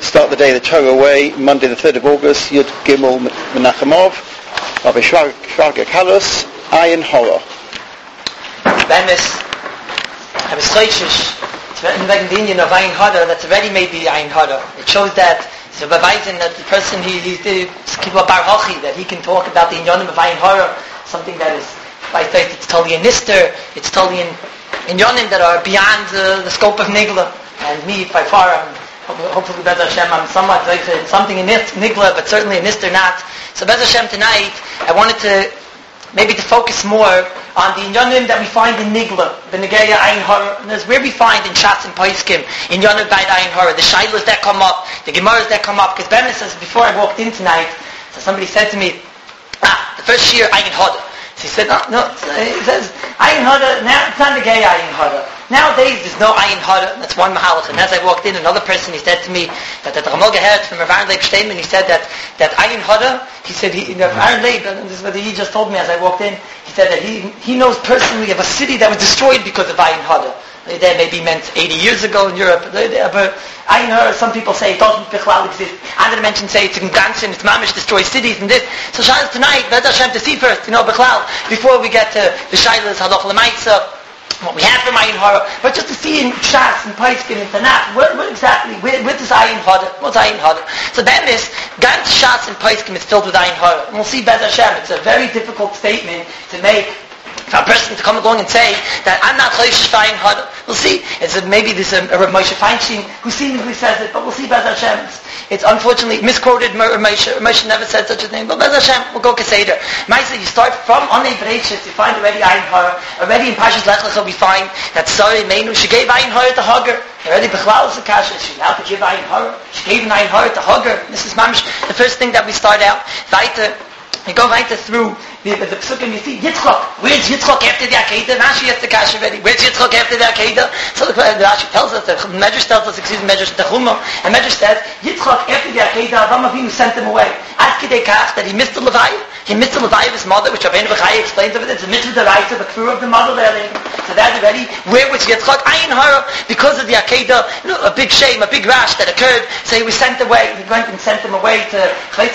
start the day the Torah way, Monday the 3rd of August, Yud Gimel Menachemov, Rabbi Shraga Kalus, Ayin Horror. Bemis, I was choishish, it's written back in the Indian of Ayin Horror, that's already made the Ayin Horror. It shows that, it's a bevising that the person, he's the Kibbutz Bar Hochi, that he can talk about the Inyanim of Ayin Horror, something that is, by faith, it's totally in Nister, it's totally in Inyanim that are beyond the scope of Nigla. And me, by far, hopefully, Bez Hashem, I'm somewhat something in Nigla, but certainly in Nister not. So Bez Hashem tonight, I wanted to focus more on the Inyanim that we find in Nigla, the Negeya Ayin Horror, and that's where we find in Shatz and Paiskim, in Inyanim Beit Ayin Horror, the Shailas that come up, the Gemaras that come up, because Ben says, before I walked in tonight, so somebody said to me, the first year Ayin Horror. So he said, no, he says, Ayin Horror, now it's not Negeya Ayin Horror. Nowadays, there's no Ayin Horror, that's one Mahalach. And as I walked in, another person, he said to me, that the Ramolga heard from Rav Aaron Leib Steinman, he said that Ayin Horror, he said, Rav Aaron Leib, and this is what he just told me as I walked in, he said that he knows personally of a city that was destroyed because of Ayin Horror. That maybe meant 80 years ago in Europe. But Ayin Horror, some people say it doesn't exist. Other mentions say it's in Gansin, it's Mamish, destroys cities and this. So Shailas tonight, Bez Hashem to see first, Bechlal, before we get to the Shailas, Halach L'Maitza, what we have from Ayin Horror, but just to see in Shas and Paiskim and Tanakh, what exactly, where does Ayin Horror, what's Ayin Horror? So then this, Gan Shas and Paiskim is filled with Ayin Horror. And we'll see Bez Hashem, it's a very difficult statement to make for a person to come along and say that I'm not choishish for Ayin Horror. We'll see. Maybe there's a Moshe Feinstein who seemingly says it, but we'll see Bez Hashem. It's unfortunately misquoted. Moshe never said such a thing, but Bez Hashem, we'll go Keseder. Maisa, you start from Onei Bereshit, you find already Ayin Horror. Already in Parshas Lech Lecha we find that Sarah Meinu, she gave Ayin Horror to Hagar. Already Bechlal is a kasha, she's allowed to give Ayin Horror. She gave an Ayin Horror to Hagar. This is mamish the first thing that we start out. You go right through the Pesukim, you see Yitzchak. Where's Yitzchak after the Akedah? Rashi has the cash already. Where's Yitzchak after the Akedah? So the Rashi tells us, the Medrash tells us, Medrash Techuma, and Medrash says, Yitzchak after the Akedah, Avraham Avinu sent him away. Ad Kidei Kach, that he missed the Levi. He missed the Levi of his mother, which Rabbeinu Bechai explains of it. It's a mitzvah deraisa, the crew of the mother there. So that's already, where was Yitzchak? Ayin Horror, because of the Akedah, a big shame, a big rash that occurred. So he was sent away. He went and sent him away to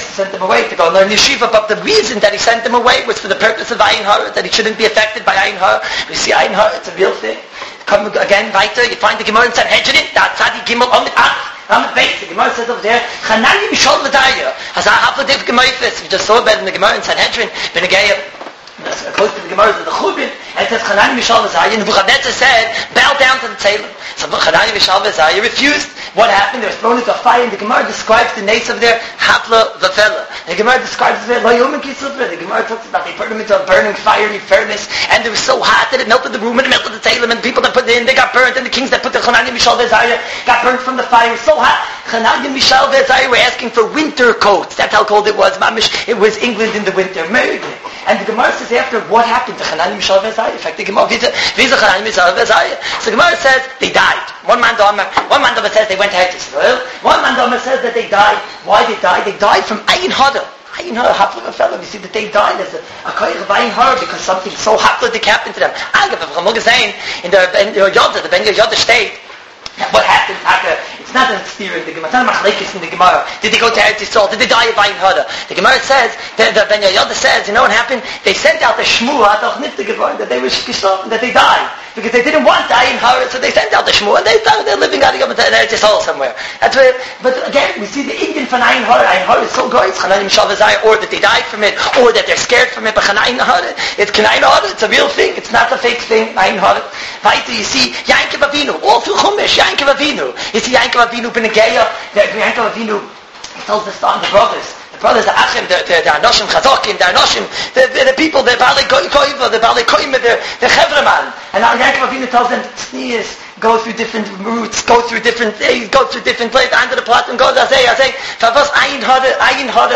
go learn yeshiva, but the reason that he sent him away was for the purpose of Ayin Horror, that he shouldn't be affected by Ayin Horror. We see Ayin Horror, it's a real thing. Come again, weiter, you find the Gemara in Sanhedrin, that Tzadi Gimel Omid Aleph. The Gemara says over there, Chanani Mishol L'Daya. As I have a div Gemaifis, we just saw about in the Gemara in Sanhedrin, Benegaya, close to the Gemara of the Chubin, and it says Chanani Mishol L'Daya, and Nebuchadnezzar said, bow down to the Tzelem. So Chanani Mishol L'Daya refused. What happened? They were thrown into a fire, and the Gemara describes the names of their Hapla Vafela. The Gemara describes their Loyum and Kisufra. The Gemara talks about they put them into a burning fiery furnace, and it was so hot that it melted the room and it melted the Tzelem, and the people that put it in, they got burnt, and the kings that put the Chanani Mishal V'Zayah got burnt from the fire. It was so hot. Chanani Mishal V'Zayah were asking for winter coats. That's how cold it was. Mamish, it was England in the winter. American. And the Gemara says after, what happened to Chanani Mishal V'Zayah? In fact, the Gemara, Visa Chanani Mishal V'Zayah. So the Gemara says they died. One man Dama says they went to Eretz Yisrael. One man Dama says that they died. Why they died? They died from Ayin Horror. Ayin Horror, Hapla V'Fela. We see that they died as a koyach of Ayin Horror because something so happened happened to them. Agav, if Ramog is saying in the Ben Yoda state, what happened? It's not a steer in the Gemara. It's not a machlekes in the Gemara. Did they go to Eretz Yisrael? Did they die of Ayin Horror? The Gemara says, the Ben Yoda says, you know what happened? They sent out a shmua, that they were shkishot, that they died. Because they didn't want Ayin Horror, so they sent out the shmua, and they're living out of Eretz Yisrael somewhere. That's where, but again, we see the Indian from Ayin Horror. Ayin Horror is so great. It's Chanani Mishal V'Zayah, or that they died from it, or that they're scared from it, but Ayin Horror, it's Ayin Horror, it's a real thing. It's not a fake thing, Ayin Horror. Weiter, you see, Yankov Avinu, all through Chumash, Yankov Avinu. You see Yankov Avinu, Benegeya, Yankov Avinu, he tells the son, the brothers, the Achim, the Anoshim Chazokim, the Anoshim, the people, the Balei Koiva, the Balei Koima, the Chevraman. And now Yankov Avinu tells them, Tznius, go through different routes, go through different things, go through different places, under the plot, and go, I say, Favos Ayin Horror,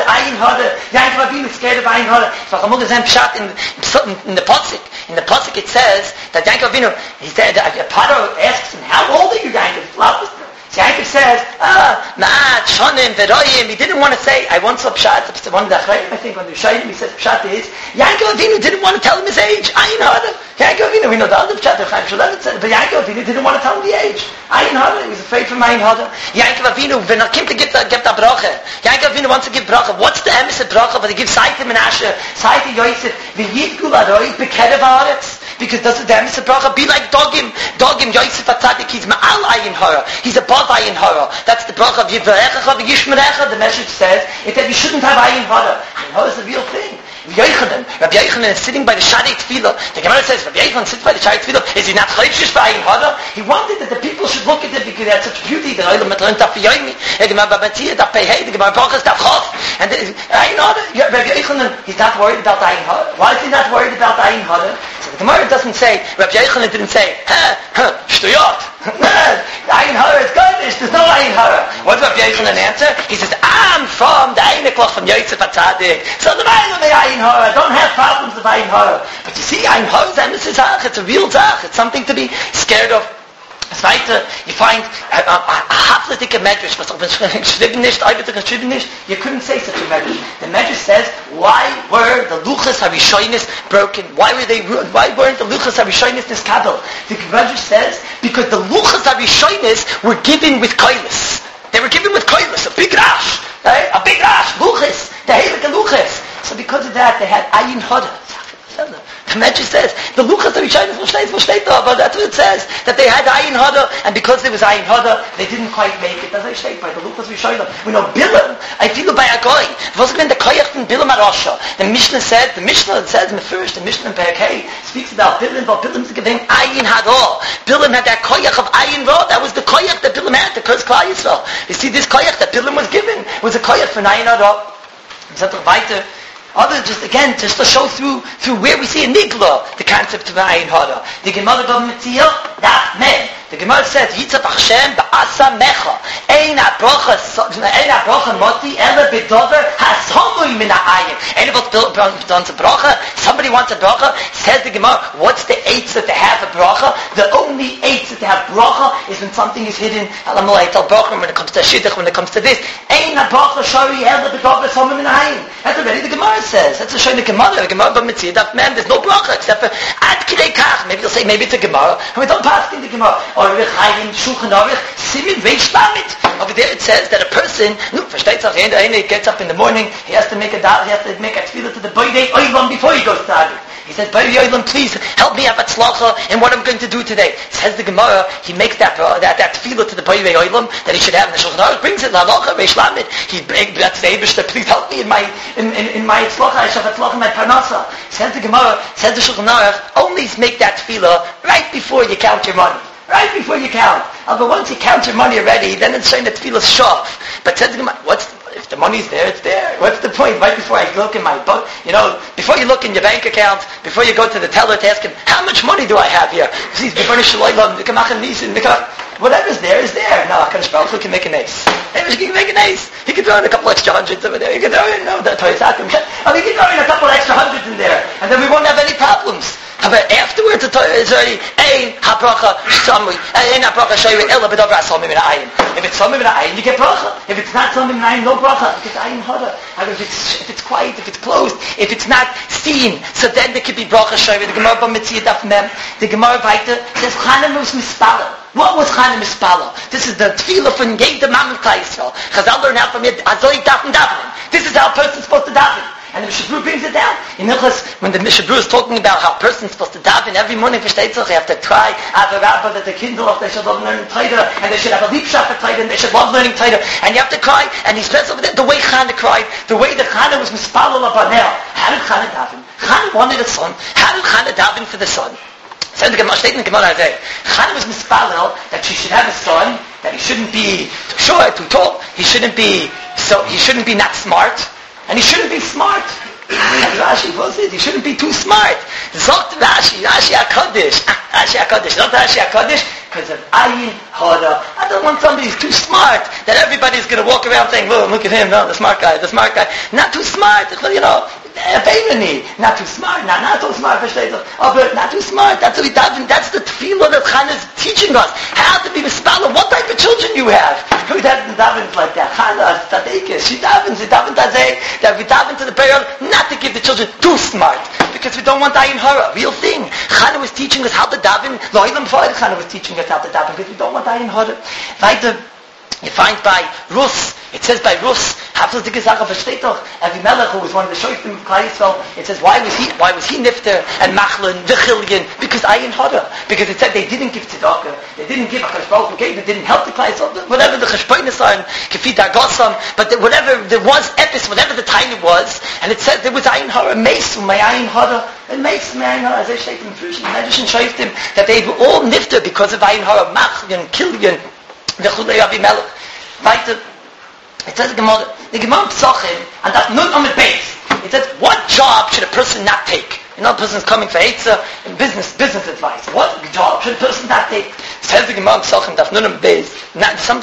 Yankov Avinu scared of Ayin Horror. Fachamug is pshat in the Pasuk. In the Pasuk it says that Yankov Avinu, he said, Paro asks him, how old are you, Yankov? So Yankov says, Ma'at, Pshat Shonim V'Royim. He didn't want to say, I want some Pshat. One of the Achrayim, I think, when they're Shayim, he says Pshat is, Yaakov Avinu didn't want to tell him his age. Ayin Hara. Yaakov Avinu, we know the other Pshat, the Chaim Shulevit said, but Yaakov Avinu didn't want to tell him the age. Ayin Hara, he was afraid from Ayin Hara. Yaakov Avinu, when he came to give the bracha, Yaakov Avinu wants to give bracha. What's the emes of bracha? But he gives Saitim and Asher, Saitim Yosef, V'yidgul Aroi, Bekerev Haaretz. Because does the emes of bracha be like Dogim? Dogim, Yosef HaTzadik, he's Ma'al Ayin Hara. He's above Ayin Hara. That's the bracha of Yivarecha v'Yishmerecha. The message says it that we shouldn't have Ayin Hara. Ayin Hara is the real thing. Rabbi Yochanan is sitting by the Shadei Tefillah. The Gemara says, Rabbi Yochanan sits by the Shadei Tefillah. Is he not chayshish for Ayin Hara? He wanted that the people should look at it because it had such beauty. The Olam Matron Daf Yomi, the Gemara Babatzia Daf Pehei, the Gemara Brachas Daf Chof. And Ayin Hara, Rabbi Yochanan, he's not worried about Ayin Hara. Why is he not worried about Ayin Hara? So the Gemara doesn't say, Rabbi Yochanan didn't say, Shtuyot. Ayin Hara is garbage. There's no Ayin Hara. What does Rabbi Yochanan answer? He says, I'm from the Eineklach from Yosef HaTzadik. So the man of the Ayin Hara, I don't have problems with Ayin Hara. But you see, Ayin Hara is emes zach. It's a real zach. It's something to be scared of. Zweite, you find a hafletige medrash, was geschrieben nicht, geschrieben nicht, you couldn't say such a medrash. The medrash says, why were the luchas harishonis broken? Why weren't the luchas harishonis niskabel? The medrash says, because the luchas harishonis were given with koilis. They were given with koilis, a big rash, right? A big rash, luchas, the heilige luchas. So because of that, they had ayin hara. The Medrash says, the Luchas HaRishonos but that's what it says, that they had Ayin Hara, and because there was Ayin Hara, they didn't quite make it. As I say, by the Luchas HaRishonos. We know Bilam, I feel by a guy. It wasn't been the Koyach from Bilam HaRasha. The Mishnah says in the first, the Mishnah in Perkei, speaks about Bilam's giving Ayin Hara. Bilam had that Koyach of Ayin Hara. That was the Koyach that Bilam had to curse Klal Yisrael. You see, this Koyach that Bilam was given was a Koyach for Ayin Hara. Other just to show through where we see in Nigla the concept of Ayin Hara. The Gemara of Mitzvah, that men. The Gemara says, Yitzhak Hashem ba'asa mecha. Ein ha-brocha moti ela b'dover ha-somui min ha-ayin. Anybody wants a bracha? Somebody wants a bracha? Says the Gemara, what's the eights that they have a bracha? The only eights that they have bracha is when something is hidden. When it comes to shidduch, when it comes to this. Ein ha-brocha shari ela b'dover ha-somui min ha-ayin. That's already the Gemara says. That's a shayna Gemara. The Gemara of Mitzvah, man, there's no bracha except for ad kidei kach. Maybe you'll say, maybe it's a Gemara. And we don't pass in the Gemara. Or Chaim Shulchan Aruch Simin Reish Lamed. Over there it says that a person, versteht sich, he gets up in the morning, he has to make a tefillah to the Boidei Olam before he goes to Adar. He says, Boidei Olam, please help me have atzlacha in what I'm going to do today. Says the Gemara, he makes that tefillah to the Boidei Olam that he should have in the Shulchan Aruch, brings it Lalacha Reish Lamed. He begs the Eibishter, please help me in my atzlacha. I should have atzlacha in my parnasa. Says the Gemara, says the Shulchan Aruch, only make that tefillah right before you count your money. Right before you count. Although once you count your money already, then it's showing that tefillah shov. But says the Gemara, if the money's there, it's there. What's the point? Right before I look in my book, before you look in your bank account, before you go to the teller to ask him, how much money do I have here? Whatever's there is there. Now, HaKadosh Baruch Hu can make an ace. He can make an ace. He can throw in a couple extra hundreds over there. He can throw in, he can throw in a couple extra hundreds in there. And then we won't have any problems. But afterwards, it's already Ein ha-bracha Samui, Ein ha-bracha Shayri Ela B'Dover ha-Samui Min ha-Ayin. If it's Samui Min ha-Ayin, you get bracha. If it's not Samui Min ha-Ayin, no bracha. It gets Ayin Hara. If it's quiet, if it's closed, if it's not seen, so then there could be bracha Shayri. The Gemara B'Mitzvah Daf Mem. The Gemara Vayta says Chanan was mispala. What was Chanan mispala? This is the tefillah from Yei Demam Klal Yisrael. Chazal learned out from it. Azoi dafen davening. This is how a person's supposed to daven. And the Mishabru brings it down. In Hilchos, when the Mishabru is talking about how a person's supposed to daven every morning, versteht sich, you have to try, Avarabba, that the Kindle, they should love learning Torah, and they should have a Liebschaft for Torah, and they should love learning Torah, and you have to cry, and he says over there, the way Chana cried, the way that Chana was mispalel abanel. How did Chana daven? Chana wanted a son. How did Chana daven for the son? So the Gemara, statement in the Gemara today, Chana was mispalel that she should have a son, that he shouldn't be too short, too tall, he shouldn't be not smart, and he shouldn't be smart. Rashi was it. He shouldn't be too smart. Zogt Rashi HaKadosh. Not Rashi HaKadosh, because of Ayin Hara. I don't want somebody who's too smart, that everybody's going to walk around saying, look at him, no, the smart guy. Not too smart. Not too smart, not so smart, versteht sich. Aber not too smart, that's what we daven, that's the tefillah that Chana is teaching us. How to be mispaler, what type of children you have. We daven like that. Chana, tzadikis, she davens that we daven to the prayer not to give the children too smart, because we don't want ayin hara, real thing. Chana was teaching us how to daven, Lo'ilam Fa'id Chana was teaching us how to daven, because we don't want ayin hara. You find by Rus, it says by Rus, Avimelech, who was one of the shoftim of Klal Yisrael, it says, why was he Nifter and Machlon, V'chilyon? Because ayin hara. Because it said they didn't give tzedakah, they didn't give a cheshbon who gave, they didn't help the Klal Yisrael, whatever the cheshbonis are, kefi dargosam, but whatever there was epis, whatever the time it was, and it said there was ayin hara, meisu, may ayin hara, and meisu, may ayin hara, as they say in Frush, in Medicine shoftim, that they were all Nifter because of ayin hara, Machlon, Kilyon, V'chulei Avimelech. Weiter, it says the Gemara Psachim, and that's not on the base. It says, what job should a person not take? You know, a person is coming for Eitzah and business advice. What job should a person not take? It says the Gemara Psachim, that's not on the base. Some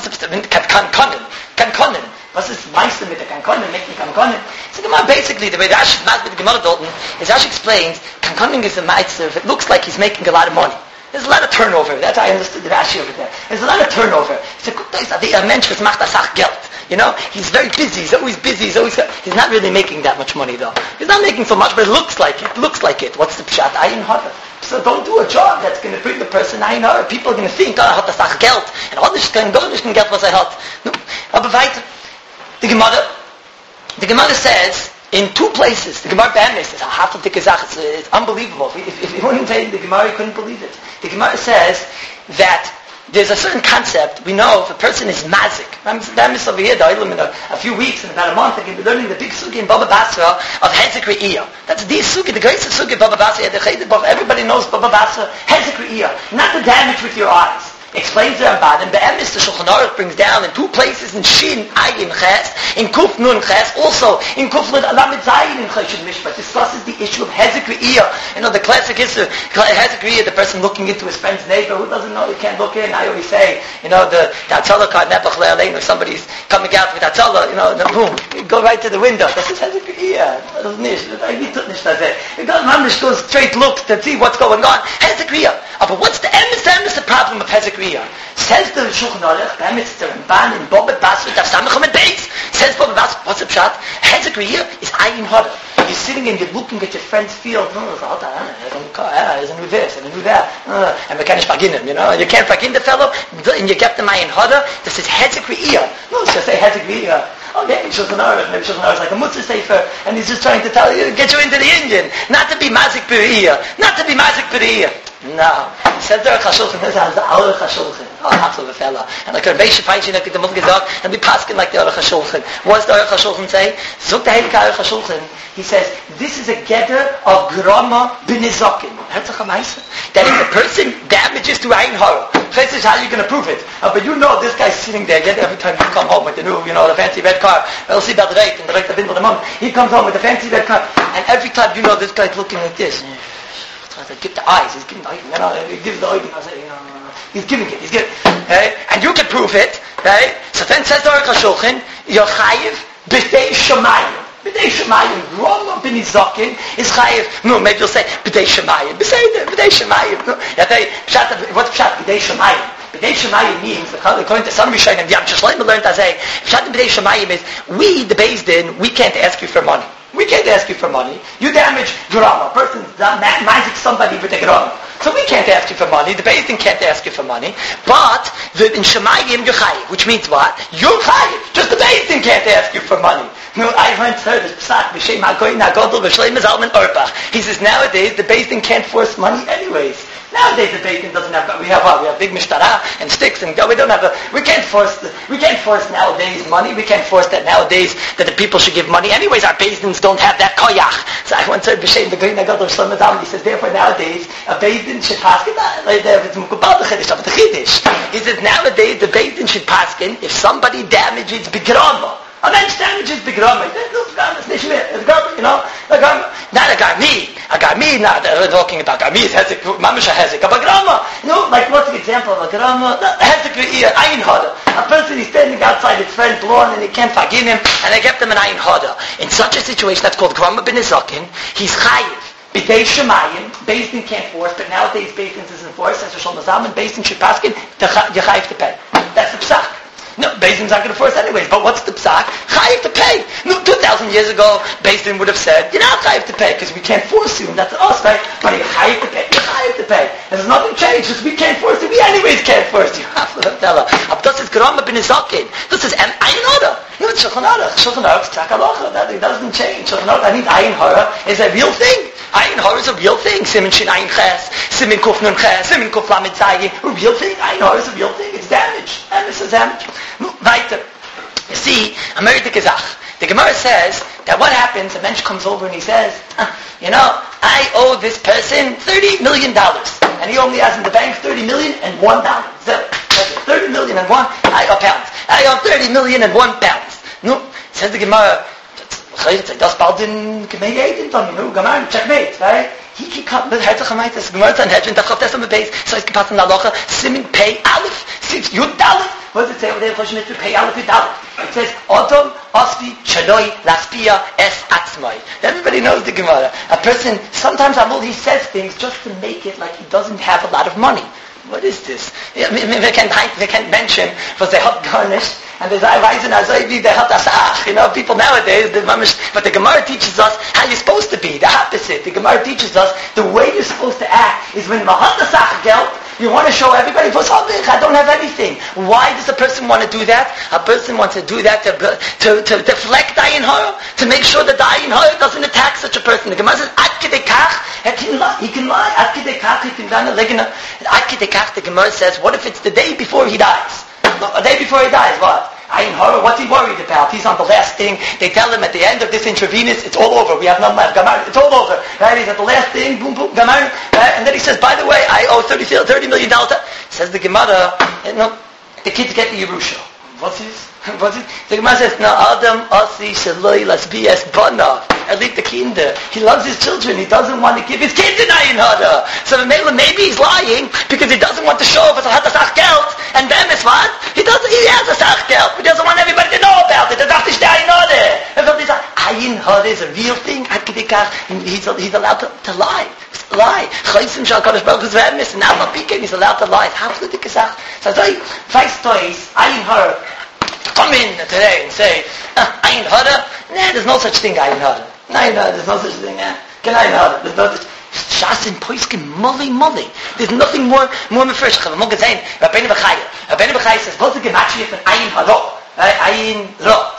Kankonen. Was ist Meister mit der Kankonen, making Kankonen? So the Gemara basically, the way Rashi with the Gemara Dalton, is Rashi explains, Kankonen is a Meister, if it looks like he's making a lot of money. There's a lot of turnover. That's how I understood the Rashi over there. There's a lot of turnover. It's a good place. A mensch was macht das Geld. You know, he's very busy. He's always busy. He's not really making that much money though. He's not making so much, but it looks like it. What's the pshat? Ayin hara. So don't do a job that's going to bring the person ayin hara. People are going to think, hat das Geld. And all this can go, this can get was hat. No. Aber weiter. The Gemara says, in two places, the Gemara Be'emes is a half of the Kazakh. It's unbelievable. If you wouldn't say the Gemara, you couldn't believe it. The Gemara says that there's a certain concept. We know if a person is mazik. Be'emes over here, in a few weeks, in about a month, they can be learning the big sugi in Baba Basra of Hezek Re'iyah. That's the sugi, the greatest sugi of Baba Basra. Everybody knows Baba Basra, Hezek Re'iyah. Not the damage with your eyes. Explains the Ramban, and Be'emes, the Shulchan Aruch brings down in two places, in Shin, Ayin, Ches, in Kuf Nun, Ches, also in Kuf Nun, Alamid Zayin, in Cheshul Mishpat, discusses the issue of Hezek Re'iyah. You know, the classic issue, Hezek Re'iyah, the person looking into his friend's neighbor, who doesn't know, he can't look in. I always say, you know, the Atzalah card, Nepach Le'alein, or somebody's coming out with Atzalah, you know, boom, you go right to the window. This is Hezek Re'iyah. It goes straight, looks to see what's going on. Hezek Re'iyah. But what's the emes? The emes the problem of Hezek Re'iyah. Says the Shulchan Aruch, the emes, the Ramban, in Baba Basra, Daf Samachom and Beis. Says Baba Basra, what's the pshat? Hezek Re'iyah is ayin hara. You're sitting and you're looking at your friend's field. There's a new this and a new that. And we can't begin him, you know. You can't begin the fellow, and you get the ayin hara. This is Hezek Re'iyah. No, it's just say Hezek Re'iyah. Okay, Shulchan Aruch, maybe Shulchan Aruch is like a Mutzah Sefer, and he's just trying to tell you, get you into the Indian, not to be mazik b're'iyah, No. Says the Aruch HaShulchan, this is the Aruch HaShulchan. Oh, not so the fella. And like a Rebbe Shefaychi, like the Mulk Gezak, and be paskin like the Aruch HaShulchan. What does the Aruch HaShulchan say? Zog the Heilige Aruch HaShulchan. He says, this is a gather of grama b'nizokin. That if the person damages to ayin hara, this is how you're going to prove it. But you know this guy's sitting there, yet every time you come home with the new, you know, the fancy red car, we'll see about the rate, and the rate of the mom, he comes home with the fancy red car, and every time you know this guy's looking like this. Give the eyes, he's giving the eyes, you know, he gives the eyes, he's giving it, okay? And you can prove it, right? So then says the Aruch HaShulchan, you're chayiv b'dei shamayim. B'dei shamayim, grama b'nizokin is chayiv. No, maybe you'll say, b'dei shamayim. B'dei shamayim. No, what's pshat? B'dei shamayim. B'dei shamayim means, according to some Rishonim, the Yam Shlomo learned as a, pshat b'dei shamayim is, we, the Beis Din, we can't ask you for money. We can't ask you for money. You damage grama. A person's magic somebody with a grama. So we can't ask you for money. The Beis Din can't ask you for money. But in Shemayim you're chayiv, which means what? You're chayiv. Just the Beis Din can't ask you for money. No, I once heard this psak b'shem hagoyin hagodol v'shleim zalman orpach. He says nowadays the Beis Din can't force money anyways. Nowadays the Beis Din doesn't have. We have big mishtara and sticks and we don't have. We can't force nowadays money. We can't force that nowadays that the people should give money. Anyways, our Beis Dins don't have that koyach. So I once heard b'shem hagoyin hagodol v'shleim zalman. He says therefore nowadays a Beis Din should paskin like it's mukubal the chiddush, but the chiddush. He says nowadays the Beis Din should paskin if somebody damages b'grama. A mensch damages the grama. It's nicht mehr. It's grama, you know. Not a garmi, not talking about garmi, it's hezek, mamish a hezek. But grama, like what's the example of a grama? Hezek ve'ir, ayin hada. A person is standing outside his friend's lawn and he can't forgive him, and they get them an ayin hada. In such a situation, that's called grama bin izakin, he's chayiv. B'dei shemayim, Beis Din can't force, but nowadays Beis Din is enforced, as Rosh Hashanah, Beis Din shepaskin, you chayiv to pay. That's the psak. No, Beis Din's not going to force anyways, but what's the psak? Chayiv to pay. No, 2,000 years ago, Beis Din would have said, you're not chayiv to pay, because we can't force you, and that's us, right? But you're chayiv to pay, And there's nothing changed, just we can't force you, we anyways can't force you. Das ist Grama bin Izakin. Das ist Ayin Hara. No, it's Shulchan Aruch. Shulchan Aruch, Tzak Halacha. That doesn't change. Shulchan Aruch, I mean, Ayin Hara is a real thing. Ayin Hara is a real thing. Simin Shin Ayin Ches, Simin Kuf Nun Ches, Simin Kuf Lamed Zayin. A real thing. Ayin Hara is a real thing. It's damage. And this is damage. Weiter. You see, America Gezach. The Gemara says that what happens, a mensch comes over and he says, I owe this person $30 million. And he only has in the bank $30 million and $1. So, $30 million and pounds. I owe $30 million and £1. No, says the Gemara, das bald in Gemeinden, Gemara, checkmate, right? He come, but Herzog das Gemara Sanhedrin, das kommt erst am Beis, so ist gepasst in der Loche, Simin Pei Aleph, Sif Yud Aleph. What does it say over there? Pei Aleph Yud Aleph. It says, Odom Osvi Shaloi Laspia Es Atzmai. Everybody knows the Gemara. A person, sometimes he says things just to make it like he doesn't have a lot of money. What is this? We can't mention, because they have garnished, and there's Reisen Azoibi, they have Asach. People nowadays, but the Gemara teaches us how you're supposed to be, the opposite. The Gemara teaches us the way you're supposed to act is when Mahat Asach Geld, you want to show everybody, I don't have anything. Why does a person want to do that? A person wants to do that to deflect Ayin Hara, to make sure that the Ayin Hara doesn't attack such a person. The Gemara says, Ad Kedei Kach, he can lie. Ad Kedei Kach, he can lie. Ad Kedei Kach, the Gemara says, what if it's the day before he dies? A day before he dies, what? Ayin Hara, what's he worried about? He's on the last thing. They tell him at the end of this intravenous, it's all over. We have nothing left. Gamar, it's all over. Right? He's at the last thing, boom, boom, Gamar. Right? And then he says, by the way, I owe $30 million. Says the Gemara, the kids get the Yerusha. What's this? The Gemara says, no, Adam, Asi, Shaloi, Lasbias, Bana. Elit the Kinder. He loves his children. He doesn't want to give his kids an Ayin Hara. So maybe he's lying because he doesn't want to show off as a Hatasach Geld. And then it's what? He has a Sach Geld. He doesn't want everybody to know about it. That's the Ayin Hara. Ayin Hara is a real thing. He's allowed to lie. Chaysim Shal Kadosh Baruch Hu's Ve'emes. Now he's allowed to lie. How could the Kesach? So Feist Toys, Ayin Hara. Come in today and say, Ayin Hara? Nah, there's no such thing, Ayin Hara. There's no such thing. Can Ayin Hara? There's no such. Shas in Poiskin, Molly. There's nothing more mefresh. I'm going to say, Rabbeinu Bechaya says, what's the gematria for Ayin Hara? Ayin Ra.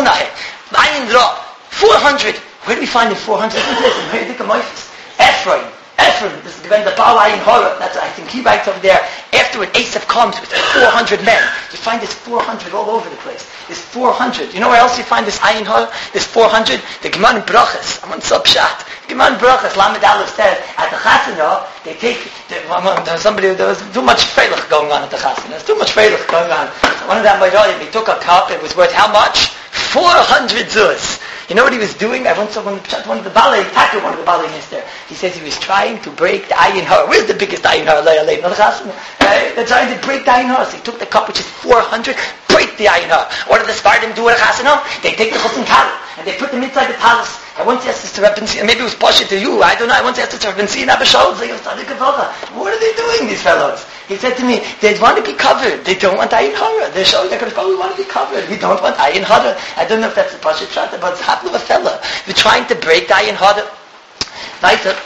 Ayin Ra. 400. Where do we find the 400? Listen, where do you think of Ephraim, this is given the Baal Ayin Hara. That's, I think he writes over there. Afterward, Asaph comes with 400 men. You find this 400 all over the place. There's 400. You know where else you find this Ayin Hara? There's 400. The Gemara in Brachas. I'm on Subshat. Gemara in Brachas. Lamed Aleph says at the Chasana they take. There was too much feilach going on at the Chasana. There's too much feilach going on. So one of them, he took a cup. It was worth how much? 400 zuz. You know what he was doing? I once saw one of the ballet is there. He says he was trying to break the Ayin Hara. Where's the biggest Ayin Hara? They're trying to break the Ayin Hara. So he took the cup, which is 400, break the Ayin Hara. What do the Sfardim do at a Chasana? They take the Chosn Kala and they put them inside the palace. I once asked this to Rabbi Tzina, maybe it was Pasha to you, I don't know. I once asked this to Rabbi Tzina Abishol. What are they doing, these fellows? He said to me, they want to be covered. They don't want Ayin Hara. They're showing they're going to go, we want to be covered. We don't want Ayin Hara. I don't know if that's the Pasha Pshat, but it's happened with a fella. They're trying to break the Ayin Hara. Weiter.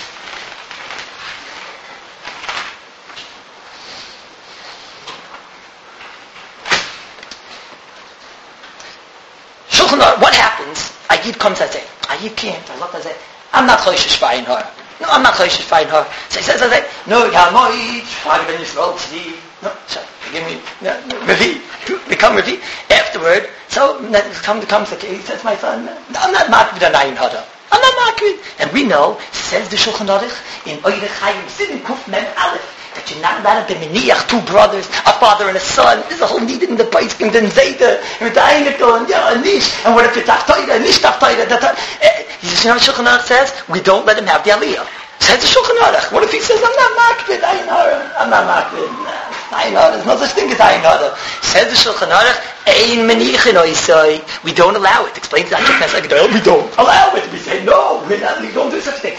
What happens? Ayid comes and says, Ayid can't. I love to say, I'm not choishish for Ayin Hara. No, I'm not choishish for Ayin Hara. So he says, no, Yamoid, Shag ben Yisrael Tzvi. No, sorry, give me, Revi. Become Revi. Afterward, so comes the he says, my son, I'm not makvid an Ayin Hara. I'm not makvid. And we know, says the Shulchan Aruch, in Oire Chaim, Sidin Kuf Mem Aleph, that you're not allowed to miniach two brothers, a father and a son. There's a whole need in the Paiskim, then Zayda, and the Einikel, and Nish, and what if it's Aftaida, and Nish Aftaida, you know what Shulchan Aruch says? We don't let him have the Aliyah. Says the Shulchan Aruch. What if he says, I'm not makbid, Ayin Hara, I'm not makbid, Ayin Hara, there's no such thing as Ayin Hara. Says the Shulchan Aruch, Ein Menichin Oisai, we don't allow it. Explains that we don't allow it. We say, no, we don't do such a thing.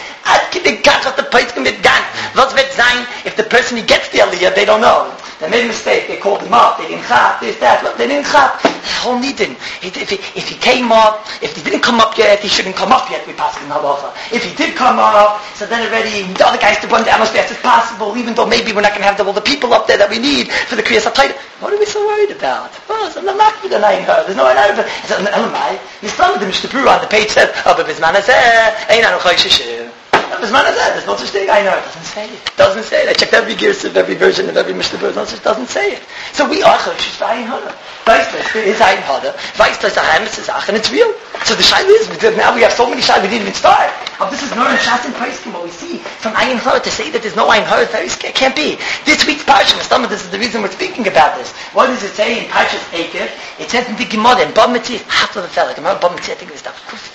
What wird sein if the person who gets the Aliyah, they don't know. They made a mistake, they called him up, they didn't chap, this, that, they didn't chap. Whole needin'. If he came up, if he didn't come up yet, he shouldn't come up yet, we pass him halacha. If he did come up, so then already the other guys to run down as fast as possible, even though maybe we're not going to have all the people up there that we need for the Kriyas HaTorah. What are we so worried about? Well, there's no Ayin Hara. There's no Ayin Hara. So, Elamai, he's telling the Mishnah Berurah on the page says, but Bizman Hazeh, Ein Anu Choshishim. Bizman Hazeh, there's no such thing. Ayin Hara. Doesn't say it. Doesn't say it. I checked every gears of every version of every Mishnah Berurah. It doesn't say it. So we are Choshish for Ayin Hara. Weistas, there is Ayin Hara. Weistas, a Hametz is Ach, and it's real. So the Shaila is, now we have so many Shaila, we didn't even start. This is Nor and Shas and Paiskim, what we see from Ayin Hara to say that there's no Ayin Hara, it can't be. This week's Parsha, this is the reason we're speaking about this. What does it say in Parshas Eikev? It says in the Gemara, in Bava Metzia, half of the fella, Gemara Bava Metzia, I think it was that.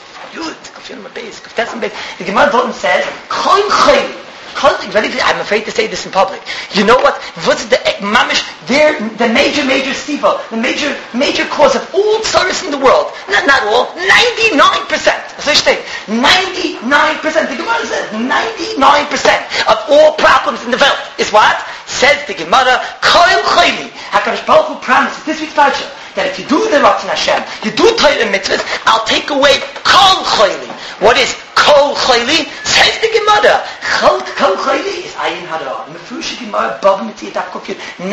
The Gemara Dalton says, I'm afraid to say this in public. You know what? What's the mamish? The major siva, the major cause of all tsaris in the world. Not all. 99%. So you say 99%. The Gemara says 99% of all problems in the world is what? Says the Gemara. Kol chayli. Hakadosh Baruch Hu promises this week's parsha that if you do the Ratzon Hashem, you do Torah mitzvahs, I'll take away kol chayli. What is kol chayli? Says the Gemara. Kol chayli is Ayin Hara. Mefusha Gemara, Bava Metzia, 99%.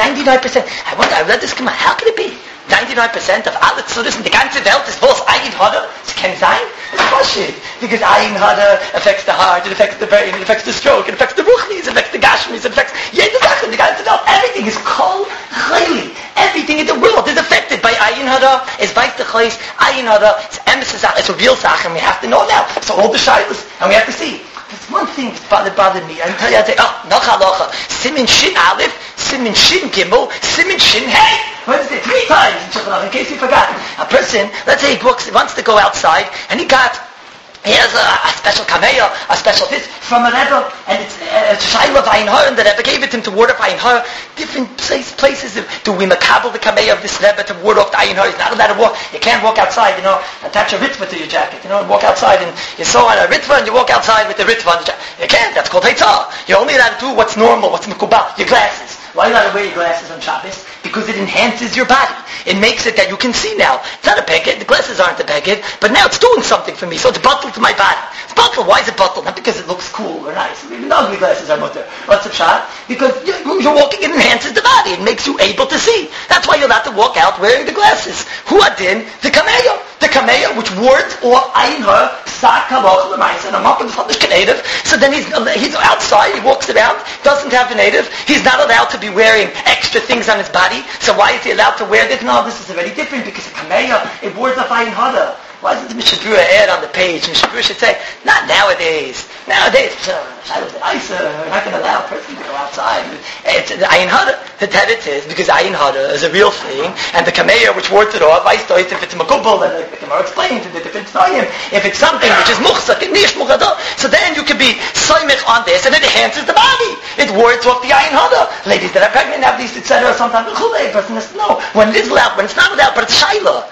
I read this Gemara. How could it be? 99% of all the tzuris in the ganze Welt is false Ayin Hara. It can sein. It's bullshit. Because Ayin Hara affects the heart, it affects the brain, it affects the stroke, it affects the ruchnis, it affects the gashmis, it affects jede Sache in the ganze Welt. Everything is kol chayli. Everything in the world is affected by Ayin Hara. It's Beis Techos, Ayin Hara. It's emes, it's a real Sache, and we have to know now. So all the shilas, and we have to see. There's one thing that bothered me. I tell you, Nach Halacha, Simin Shin Aleph, Simin Shin Gimel, Simin Shin Hey. What is it? 3 times in Shulchan Aruch, in case you forgot. A person, let's say he wants to go outside, and he has a special kameya, a special this from a Rebbe, and it's Shaila of Ayin Hara, and the Rebbe gave it him to ward off Ayin Hara. Different places do we makabel the kameya of this Rebbe to ward off the Ayin Hara. He's not allowed to walk. You can't walk outside, attach a ritva to your jacket, and walk outside, and you sew on a ritva, and you walk outside with the ritva on the jacket. You can't. That's called Heitzah. You're only allowed to do what's normal, what's mekubal, your glasses. Why are you allowed to wear your glasses on Shabbos? Because it enhances your body. It makes it that you can see now. It's not a beged. The glasses aren't a beged, but now it's doing something for me. So it's bottled to my body. It's bottled. Why is it bottled? Not because it looks cool or nice. Even the ugly glasses are mutter. What's the shot? Because you're walking, it enhances the body. It makes you able to see. That's why you're allowed to walk out wearing the glasses. Hu adin the kameya. The kameya, which wards or Ayin Hara, sak halach l'maisa, and I'm up in the Chadash Native. So then he's outside. He walks around. Doesn't have the native. He's not allowed to be wearing extra things on his body. So why is he allowed to wear this? No, this is already different because a kameya, it wards off Ayin Hara. Why doesn't the Mishnah Berurah add on the page? Mishnah Berurah should say, not nowadays. Nowadays, we're not going to allow a person to go outside. It's Ayin Hara. The teretz is because Ayin Hara is a real thing, and the kameya which wards it off, if it's makubal, and the Gemara explains in the different tzayim, if it's something which is muchzak, nish muchada, so then you can be soymich on this, and it enhances the body. It wards off the Ayin Hara. Ladies that are pregnant have these, etc. Sometimes a person has to know when it is allowed, when it's not allowed, but it's shayla.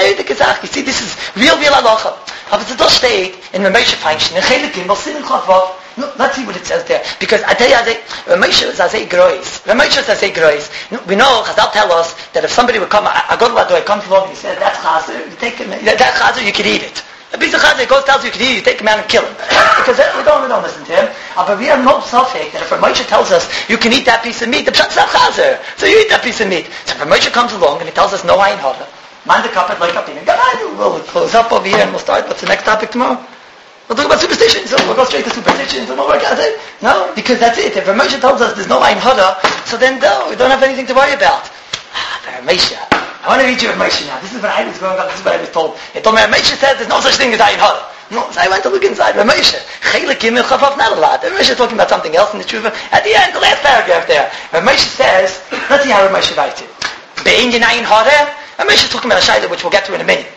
You see, this is real halacha. Aber it's still state in the Moshe Feinstein, in Chelik Gimel, Sin Chavav. Let's see what it says there. Because I tell you, Moshe is Azei Grois. Moshe is Azei Grois. We know, Chazal tell us, that if somebody would come, a God Ladoy comes along and he says, that's Chazer, you take him, that Chazer, you can eat it. A piece of Chazer goes, tells you can eat it, you take him out and kill him. Because we don't listen to him. But we have no suffix that if Moshe tells us, you can eat that piece of meat, the Pshat's not Chazer. So you eat that piece of meat. So if Moshe comes along and he tells us, no Ayin Hara, mind the carpet like up in and we'll close up over here and we'll start. What's the next topic tomorrow? We'll talk about superstitions. So we'll go straight to superstitions and we'll work out it. No, because that's it. If Moshe tells us there's no Ayin Hara, so then no, we don't have anything to worry about. Moshe. I want to read you with Moshe now. This is when I was growing up. This is what I was told. He told me, Moshe said there's no such thing as Ayin Hara. No, so I went to look inside. Ramosha, Chelik Gimel Chavav, not a lot. Ramosha is talking about something else in the Tshuva. At the end, the last paragraph there, Ramosha says, let's see how Ramosha writes it. Be'in Yinayin Hara, Ramosha is talking about a shayla which we'll get to in a minute.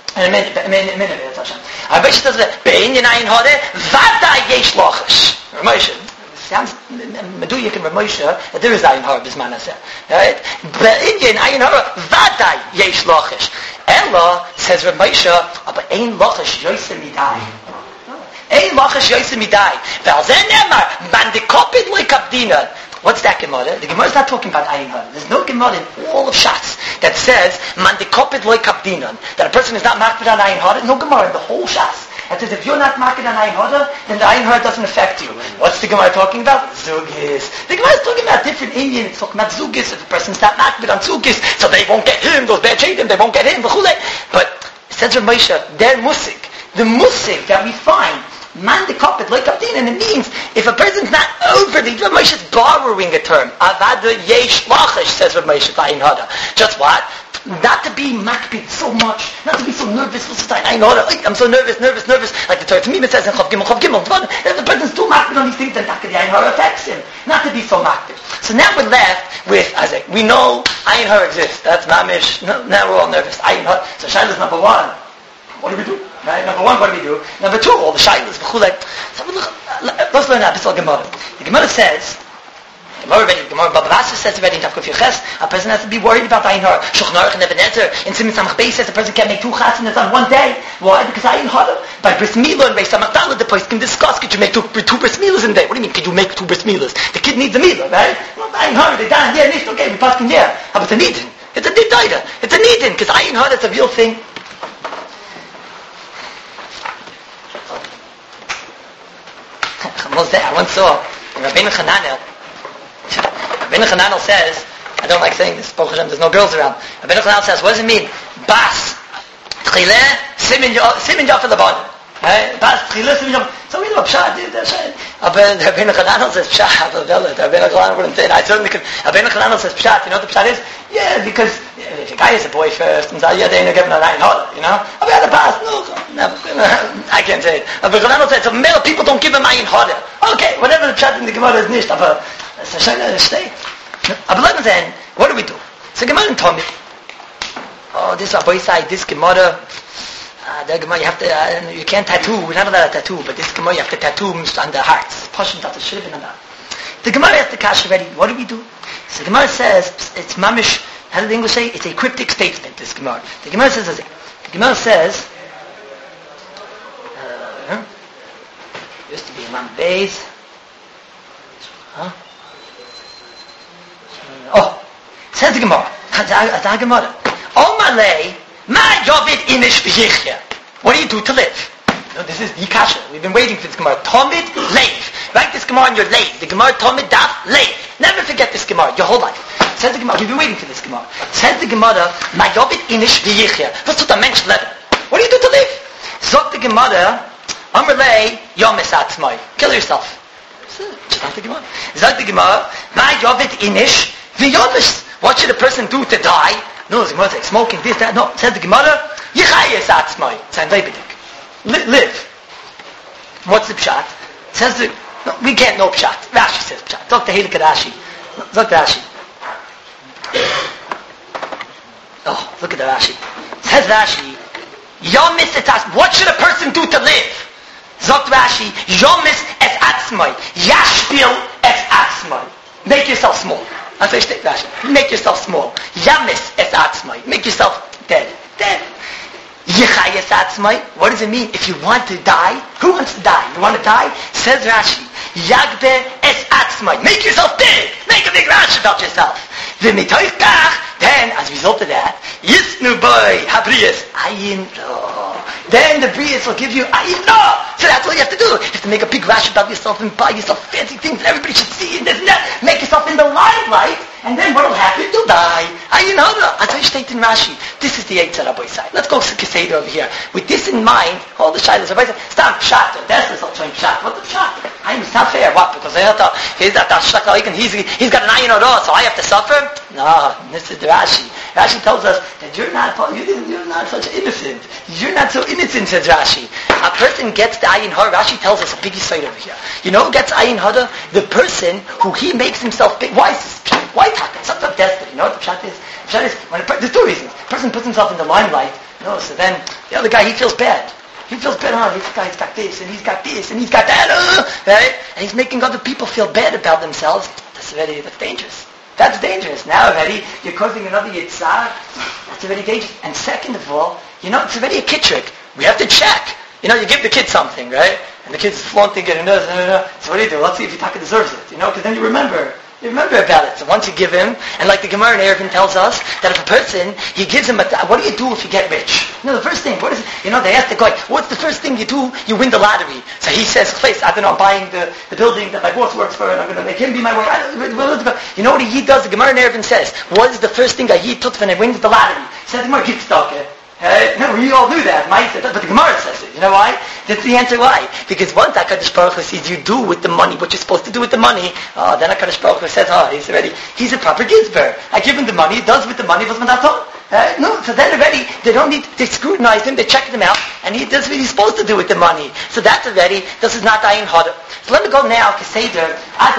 Ramosha says that Be'in Yinayin Hara, Vada Yesh Lachish. Ramosha. Sounds Meduyik and Ramosha that there is Ayin Hara Bisman Hazeh. Right? Be'in Ayin Hara, Vada Yesh Lachish. Ella says Ramosha, but Ein Lachish Yosem Midai. Ein Lachish Yosem Midai. Ve'alzen Emar, Mandikopid Leikabdina. What's that Gemara? The Gemara is not talking about Ayin Hara. There's no Gemara in all of Shatz that says Mandikopid Leikabdina, that a person is not makbid on Ayin Hara. No Gemara in the whole Shatz. That says if you're not makbid on Ayin Hara, then the Ayin Hara doesn't affect you. What's the Gemara talking about? Zugis. The Gemara is talking about different Indian. It's talking about Zugis. If a person's not makbid on Zugis, so they won't get him, those bad shadim, they won't get him, but it says Ramosha, they're musik. The musik that we find, man the kopit like abdin, and it means if a person's not overly, Ramosha is borrowing a term. Avada yesh lachish, says Ramosha Ayin Hara. Just what? Not to be makbid so much, not to be so nervous. I'm so nervous. Like the Torah to me it says in Chav Gimel. If the person's too makbid on these things, then the Ayin Hara affects him. Not to be so makbid. So now we're left with, we know Ayin Hara exists. That's mamish. Now we're all nervous. Ayin Hara. So Shaila is number one. What do we do? Right? Number one, what do we do? Number two, all the Shailas. So let's learn that. This is Gemara. The Gemara says, Gemara Baba Basra says already in Tafkuf Yoches, a person has to be worried about Ayin Hara. Shulchan Aruch and Ebenezer in Siman Samach Beis says a person can't make two chasanas on one day. Why? Because Ayin Hara. By Bris Milah and Beis Hamikdalah, the person can discuss, could you make two Bris Milahs in a day? What do you mean, could you make two Bris Milahs? The kid needs a Milah, right? Well, Ayin Hara, they die, yeah, nicht, okay, we pass in there. But it's a Nidin. It's a Nidin. It's a Nidin, because Ayin Hara is a real thing. I once saw Rabbeinu Chananel. Rabbeinu Chananel says, I don't like saying this, Baruch Hashem, there's no girls around. Rabbeinu Chananel says, what does it mean? Bas, tchileh, simin yafel laban. Bas, tchileh, simin yafel. So we know, pshat, Rabbeinu Chananel says, pshat, Rabbeinu Chananel wouldn't say it. I certainly could. Rabbeinu Chananel says, pshat, you know what the pshat is? Yeah, because if a guy is a boy first, and yeah, they ain't giving a Ayin Hara, you know? I'll be at the past, no, never. I can't say it. Rabbeinu Chananel said, so male people don't give him Ayin Hara. Okay, whatever the pshat in the Gemara is nicht, aber it's a shayla stay. Aber let me say, what do we do? So Gemara in Tomit. Oh, this Rabbi side, this Gemara, the Gemara you have to, you can't tattoo, we're not allowed to tattoo, but this Gemara you have to tattoo on the hearts. Pashim tat shivin on that. The Gemara has the kash already. What do we do? So the Gemara says, it's mamish, how did the English say? It's a cryptic statement, this Gemara. The Gemara says, used to be Imam Beis. Says the Gemara. Omalei, ma yovid inish v'yichya. What do you do to live? No, this is the kasha. We've been waiting for this Gemara. Tomid leiv. Write this Gemara on your leiv. The Gemara Tomid daf leiv. Never forget this Gemara your whole life. Says the Gemara. We've been waiting for this Gemara. Says the Gemara, ma yovid inish v'yichya. What's what a mensch letter? What do you do to live? Zok the Gemara. Amalei yomis atzmai. Kill yourself. Zok the Gemara. Ma yovid inish v'yomis. What should a person do to die? No, the Gemara says smoking, this, that. No, says the Gemara, Yichayes atzmai. It's lebedik. Live. What's the pshat? Says the, no, we can't know pshat. Rashi says pshat. Talk to Heilige Rashi. Look at Rashi. Oh, look at the Rashi. Says Rashi, Yomis et atzmai. What should a person do to live? Zok Rashi, Yomis et atzmai. Yashpil et atzmai. Make yourself small. That's how you take Rashi. Make yourself small. Yamis es atzmai. Make yourself dead. Yichayes atzmai. What does it mean? If you want to die, who wants to die? You want to die? Says Rashi. Yagbe es atzmai. Make yourself big. Make a big Rashi about yourself. Then, as a result of that, Yisnu boy habriyas ayin lo. Then the briyas will give you ayin lo. So that's all you have to do. You have to make a big Rashi about yourself and buy yourself fancy things that everybody should see and this and that. Make yourself in the limelight, and then what will happen? You'll die. Ayin hara. That's how you state in Rashi. This is the Eitzah Rabbi side. Let's go to Keseda over here. With this in mind, all the shilas Rabbi side. Stop pshat. That's the Saltron pshat. What the pshat? It's not fair. What? Because he's got an ayin hara, so I have to suffer? No, this is the Rashi. Rashi tells us that you're not such innocent. You're not so innocent, says Rashi. A person gets the ayin hara. Rashi tells us a big side over here. You know who gets ayin hara? The person who he makes himself big. Why is this? Why talk? It's not about destiny. You know what the pshat is? The pshat is there's two reasons. The person puts himself in the limelight. So then the other guy, he feels bad. He feels bad, this guy's got this, and he's got this, and he's got that, right? And he's making other people feel bad about themselves. That's dangerous. That's dangerous. Now already, you're causing another yitzhar. That's already dangerous. And second of all, it's already a kid trick. We have to check. You give the kid something, right? And the kid's flaunting it, so what do? Let's see if Yitaka deserves it, because then you remember about it. So once you give him, and like the Gemara in Eruvin tells us, that if a person, he gives him what do you do if you get rich? The first thing, what is it? They ask the guy, what's the first thing you do? You win the lottery. So he says, I don't know, I'm buying the building that my boss works for, and I'm going to make him be my work. You know what a Yid does? The Gemara in Eruvin says, what is the first thing a Yid took when he wins the lottery? He says, the Gemara, give stock. No, we all knew that. But the Gemara says it. You know why? That's the answer why. Because once HaKadosh Baruch Hu sees you do with the money what you're supposed to do with the money, then HaKadosh Baruch Hu says, he's a proper gizber. I give him the money, he does with the money, so then already, they scrutinize him, they check him out, and he does what he's supposed to do with the money. So that's already, this is not ayin hara. So let me go now to Seder,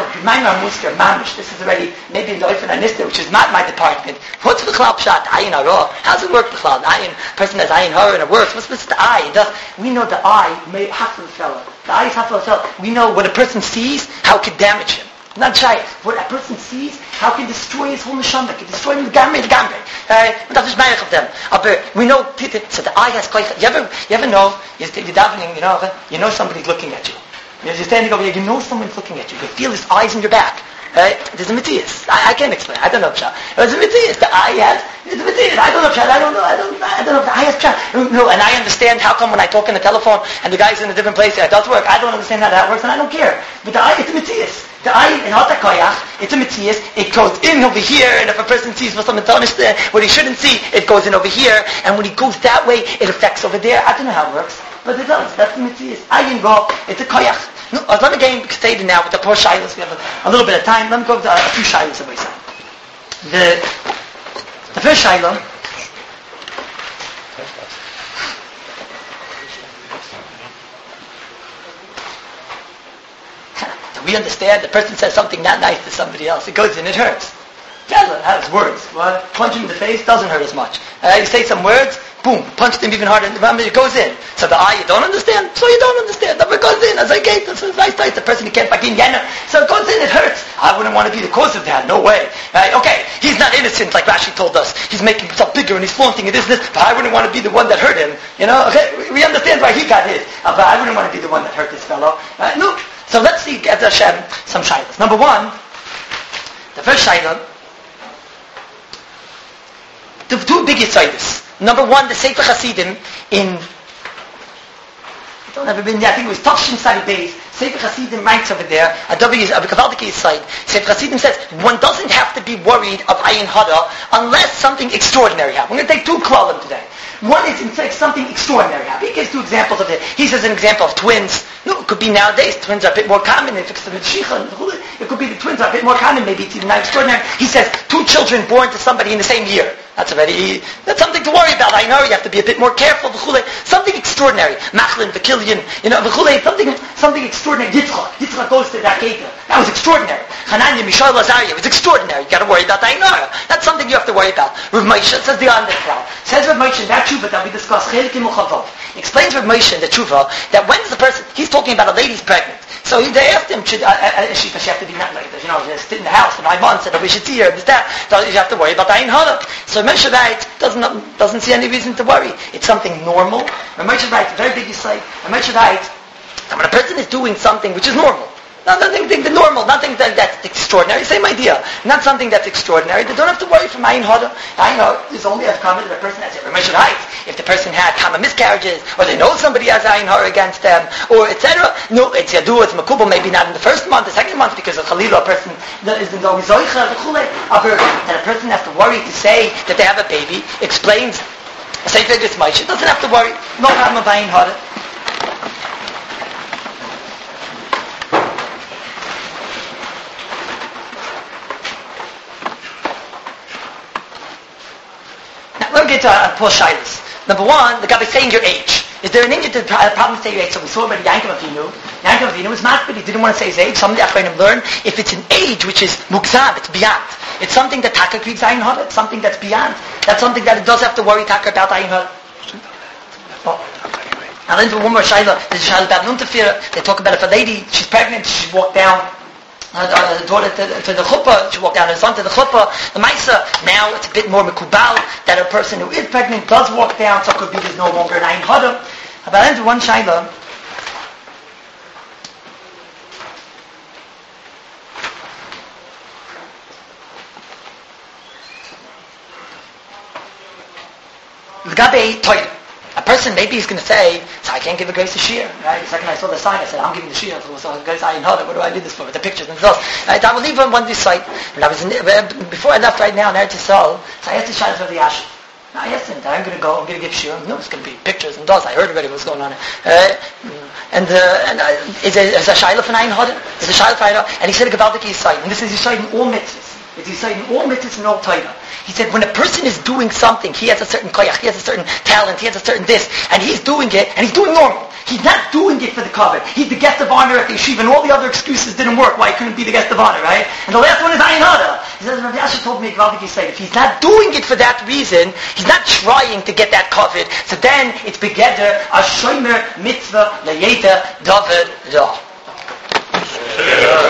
this is already, maybe in the Oifen Anista, which is not my department. What's the Chlal Pshat, ayin hara? How does it work, the Chlal? Person has ayin hara and it works. What's the eye? We know the eye, half of the fellow. The eye is half of the fellow. We know what a person sees, how it could damage him. Not shy. What a person sees, how can destroy his whole neshama, can destroy him the gamre. That is many of them. But we know, so the eye has quite. You ever know? You're davening, you know somebody's looking at you. You're standing over here, you know someone's looking at you. You feel his eyes in your back. There's a Matthias. I can't explain. I don't know Pshat. There's a Matthias. The eye has. There's a Matthias. I don't know Pshat. I don't know. The eye has Pshat. No, and I understand how come when I talk on the telephone and the guy's in a different place, it does work. I don't understand how that works, and I don't care. But the eye, it's a Matthias. The eye in Hata Koyach, it's a Matthias. It goes in over here, and if a person sees what he shouldn't see, it goes in over here, and when he goes that way, it affects over there. I don't know how it works, but it does. That's the Matthias. I can go. It's a Koyach. No, let me get started now with the poor shilas. We have a little bit of time. Let me go to a few shilas of myself. The first shilah. We understand the person says something not nice to somebody else. It goes in, it hurts. It has words. What? Punch him in the face doesn't hurt as much. You say some words, boom, punched him even harder. It goes in. So the eye, you don't understand, so you don't understand. It goes in as I gate. This is nice. The person you can't begin yena. So it goes in, it hurts. I wouldn't want to be the cause of that. No way. Okay, he's not innocent like Rashi told us. He's making himself bigger and he's flaunting and this. But I wouldn't want to be the one that hurt him. Okay, we understand why he got his. But I wouldn't want to be the one that hurt this fellow. No. So let's see, as Hashem, some shilas. Number one, the first shilah. The two biggest yitzhayis. Number one, the Sefer Hasidim in, I don't have been there, I think it was Tafshin Sari Beis. Sefer Hasidim writes over there, a Kavaldiki side. Sefer Hasidim says, one doesn't have to be worried of ayin hara unless something extraordinary happens. We're going to take two klalim today. One is in fact something extraordinary happens. He gives two examples of it. He says an example of twins. No, it could be nowadays. Twins are a bit more common. If it's it could be the twins are a bit more common. Maybe it's even not extraordinary. He says two children born to somebody in the same year. That's something to worry about. I know you have to be a bit more careful. Something extraordinary. Machlin, Vakilian, something extraordinary. Yitzchak goes to that gate. That was extraordinary. Hananya, Mishael, Azariah. It was extraordinary. You got to worry about that. I know. That's something you have to worry about. Rav Moshe says the Andekral. Says Rav Moshe that tshuva that we discussed. Explains Rav Moshe in the tshuva that when is the person? He's talking about a lady's pregnant. So they asked him, should she have to be not like this? Sit in the house for 9 months, and we should see her. This, that. You have to worry about ayin hara. So Moshe writes, doesn't see any reason to worry. It's something normal. And Moshe writes, very big insight. And Moshe writes, when a person is doing something which is normal, nothing that's extraordinary. Same idea. Not something that's extraordinary. They don't have to worry from ayin hara. I know there's only a comment that a person has it. Moshe writes, if the person had common miscarriages, or they know somebody has ayin hara against them, or etc. No, it's yadu, it's makubal, maybe not in the first month, the second month, because of chalila, a person is in the zoicha, that a person has to worry to say that they have a baby, explains, say this Moshe, doesn't have to worry, no problem of ayin hara. Paul Shilas. Number one, the guy is saying your age. Is there an injury problem to say your age? So we saw already Yankel Avinu. Yankel Avinu was masbid. He didn't want to say his age. Some of the Achronim learn if it's an age which is mugzam, it's beyond. It's something that Taka creates Ayin Hara. It's something that's beyond. That's something that it does have to worry Taka about Ayin Hara. And then one more Shaila. There's a Shaila about Nuntafira. They talk about if a lady, she's pregnant, she walked down her daughter to the chuppah, she walked down her son to the chuppah. The Maisa, now it's a bit more mekubal that a person who is pregnant does walk down, so it could be there's no longer an Ayin Hara. But then one Shaila. L'gabe Torah. A person maybe he's going to say, so I can't give a grace to Shir, right? The second I saw the sign, I said, I'm giving the Shir. So guys, I know what do I do this for? With the pictures and stuff. Right? I will leave on this site. And I was before I left right now in Eretz Yisrael, so I asked the Shir for the Ash. I asked him, I'm going to go, I'm going to give Shir. No, it's going to be pictures and dolls. I heard already what's going on. Is a Shaila for Ayin Hara? Is a Shaila for Ayin Hara? And he said a Gavaldik Yisrael. And this is Yisrael in all mitzvahs. It's Yisrael in all mitzvahs and all Torah. He said when a person is doing something, he has a certain koyach, he has a certain talent, he has a certain this, and he's doing it, and he's doing normal. He's not doing it for the covet. He's the guest of honor at the yeshiva, and all the other excuses didn't work why he couldn't be the guest of honor, right? And the last one is Ayin Hara. He says, Rabbi Yasha told me, he said, if he's not doing it for that reason, he's not trying to get that covet, so then it's begeder, a shomer mitzvah, layeta, david, da.